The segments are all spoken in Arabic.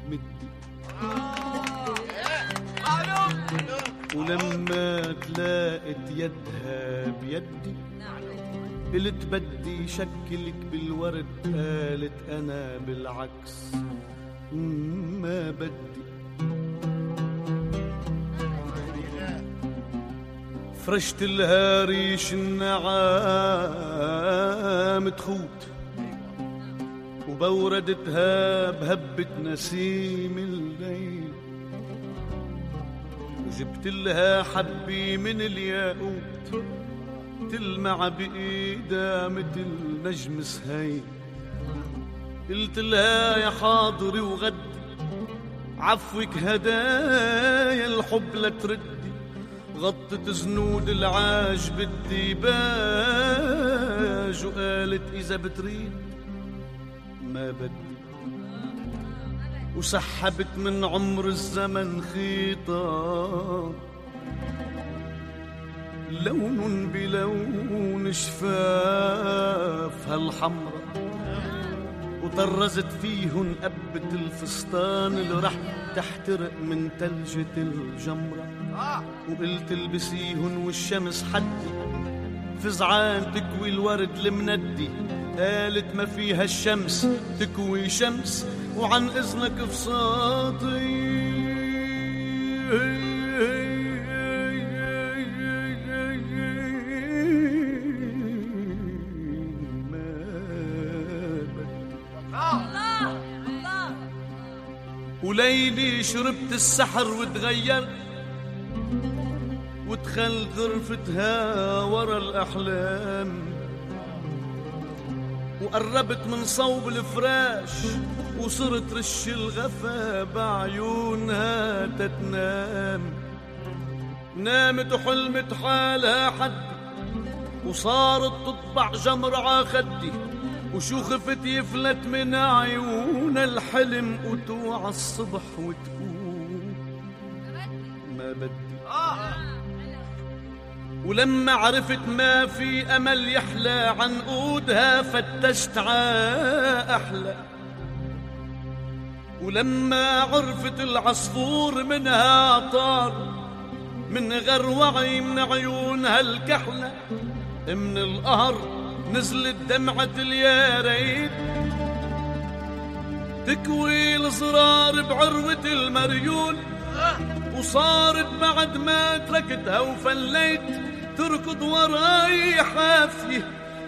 مدي. ولما تلاقت يدها بيدي قلت بدي شكلك بالورد، قالت أنا بالعكس ما بدي. فرشت لها ريش النعام تخوت، وبوردتها بهبة نسيم الليل، وجبت لها حبي من الياقوت تلمع بإيدها متل نجم سهيل. قلت لها يا حاضري وغدي عفوك هدايا الحب لتردي، غطت زنود العاج بالديباج، وقالت إذا بتريد ما بدي. وسحبت من عمر الزمن خيطة لون بلون شفافها الحمرا، وطرزت فيهن قبة الفستان اللي رح تحترق من تلجة الجمرة. وقلت البسيهن والشمس حدي فزعان تكوي الورد المندي، قالت ما فيها الشمس تكوي شمس، وعن إذنك فصاطي وليلي شربت السحر وتغير، ودخلت غرفتها ورا الأحلام، وقربت من صوب الفراش وصرت رش الغفا بعيونها تتنام. نامت وحلمت حالها حدي، وصارت تطبع جمر عخدي، وشو خفت يفلت من عيون الحلم، وتوعى الصبح وتقول ما بدي. ولما عرفت ما في أمل يحلى عنقودها فتشت أحلى، ولما عرفت العصفور منها طار من غير وعي من عيونها الكحلة، من القهر نزلت دمعة الياريت تكوي الزرار بعروة المريول، وصارت بعد ما تركتها وفليت تركض وراي حافية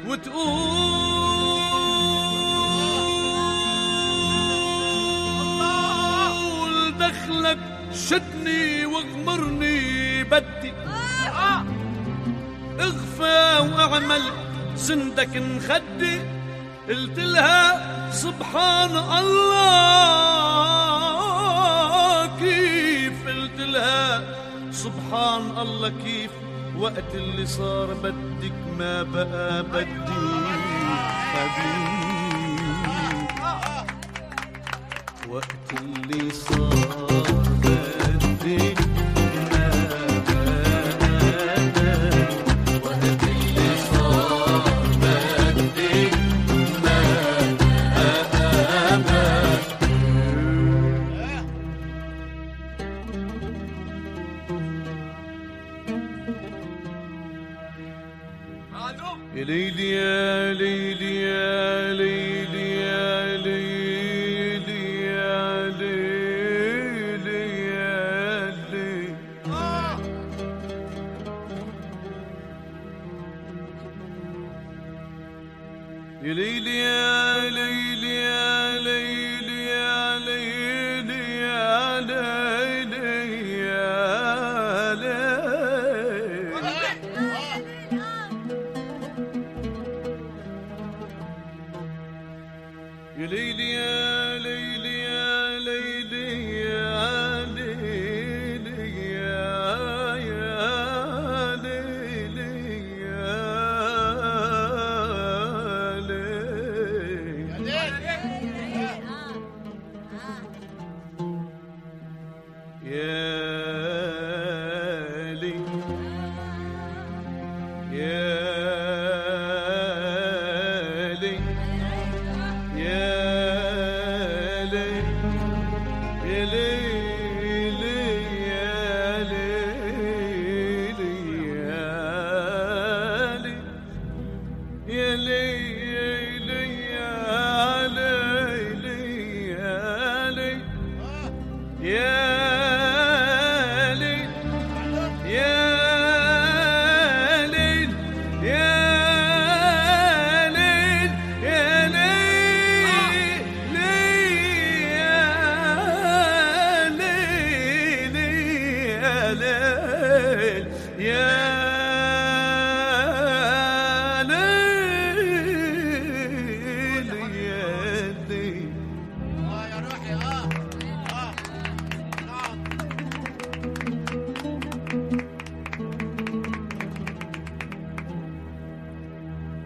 وتقول دخلك شدني واغمرني بدي، اغفى واعمل زندك نخدي. قلت لها سبحان الله كيف، قلت لها سبحان الله كيف، وقت اللي صار بدك ما بقى بدي حبيب، وقت اللي صار بدك ما بقى، وقت اللي صار بدك ما بقى. يا ليلي يا ليلي يا ليلي يا ليلي يا ليلي يا ليلي. يا ليلي يا ليلي يا ليلي يا ليلي يا ليلي يا ليلي. يا ليلي يا ليلي يا ليلي يا ليلي يا ليلي يا ليلي يا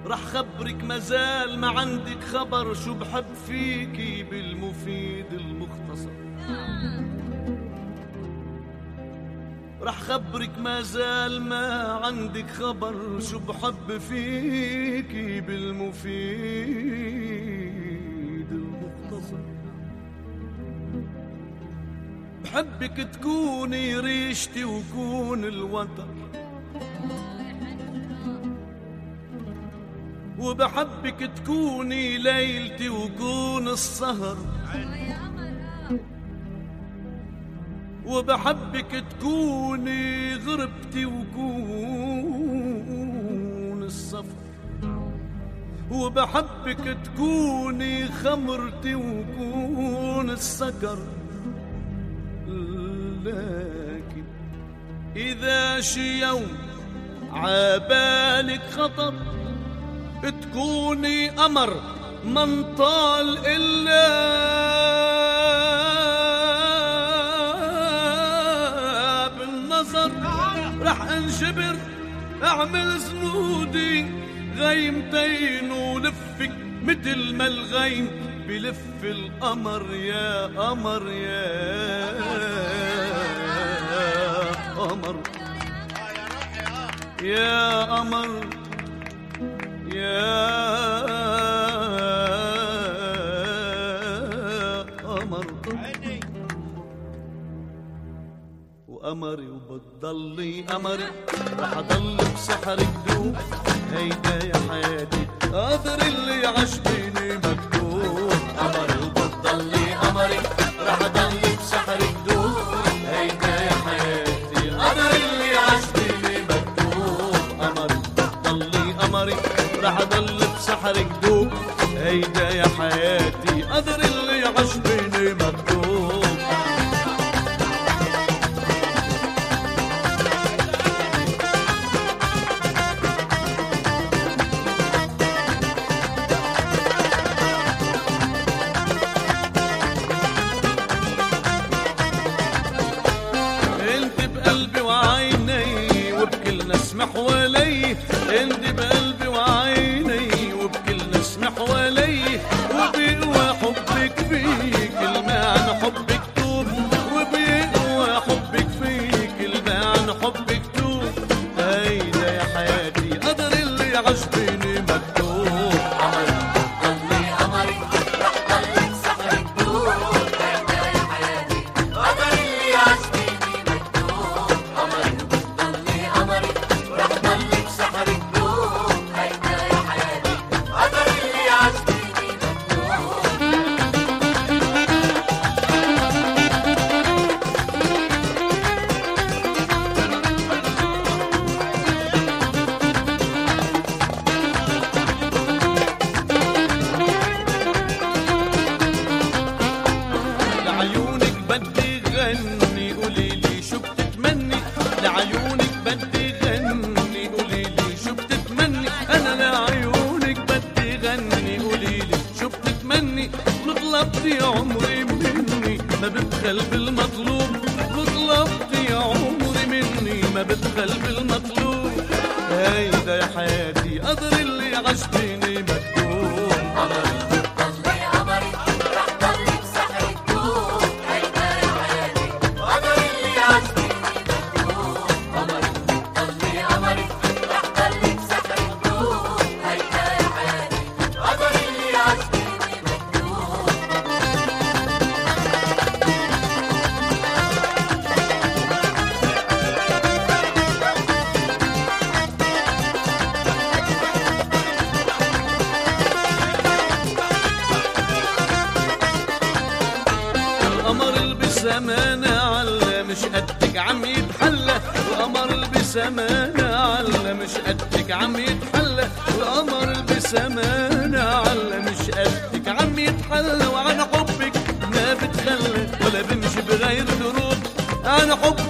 رح خبرك مازال ما عندك خبر شو بحب فيكي بالمفيد المختصر. رح خبرك مازال ما عندك خبر شو بحب فيكي بالمفيد المختصر. بحبك تكوني ريشتي وكون الوتر، وبحبك تكوني ليلتي وكون السهر، وبحبك تكوني غربتي وكون السفر، وبحبك تكوني خمرتي وكون السكر. لكن إذا شي يوم عبالك خطر تكوني قمر من طال إلا بالنظر. رح انشبر اعمل زنودي غيمتين ولفك مثل ما الغيم بلف القمر. يا قمر يا قمر يا قمر يا قمر وقمري وبتضلي قمري رح ضل بسحرك دوب. هيدا يا حياتي قدر اللي عشقيني مكتوب. قمري وبتضلي قمري رح ضل بسحرك دوب. هيدا يا حياتي قدر اللي عشقيني مكتوب. قمري وبتضلي قمري رح ضل بسحرك دوب. هيدا يا حياتي قدر اللي عشقيني مكتوب. حوالي انت بقلبي وعيني وبكل نسمة حوالي وبيقوى حبك فيك المعنى حبك توب. وبيقوى حبك فيك المعنى حبك توب. هيدا يا حياتي قدر اللي عشقيني مكتوب. قمري ضلي قمري رح ضلك سحرك دوب. هيدا يا حياتي قدر اللي عشقيني مكتوب. قمري ضلي قمري رح ضلك سحرك دوب. هيدا يا حياتي قدر اللي عشقيني لعيونك بدي غني قوليلي شو بتتمني. لعيونك بدي غني قوليلي شو بتتمني. انا لعيونك بدي غني قوليلي شو بتتمني. وطلبتي عمري مني ما ببخل بالمطلوب. وطلبتي عمري مني ما ببخل بالمطلوب. هيدا يا حياتي قدر اللي عشقيني مكتوب. قمري ضلي قمري رح ضلك سحرك دوب. هيدا يا حياتي قدر اللي عشقيني مكتوب. قمري ضلي قمري رح ضلك سحرك دوب. هيدا يا حياتي قدر اللي عشقيني مكتوب. القمر اللي بسمانة على مش قدك عم يتحلى. القمر اللي بسمانة على مش قدك عم يتحلى. القمر اللي بسمانة على مش قدك عم يتحلى. وعن حبك ما بتخلى ولا بمشي بغير دروب. عن حبك